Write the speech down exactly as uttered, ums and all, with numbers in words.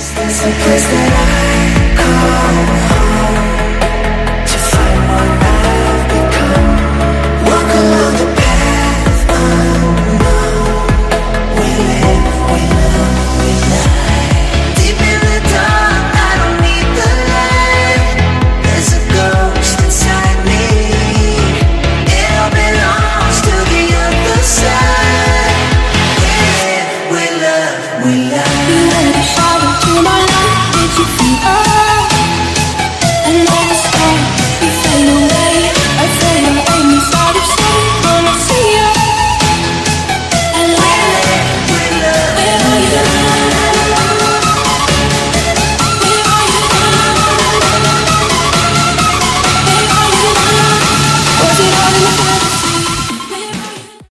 There's a place that I call home to find what I've become. Walk along the path unknown. We live, we love, we lie. Deep in the dark, I don't need the light. There's a ghost inside me. It all belongs to the other side. We live, we love, we lie. You let me fall into my life. Did you feel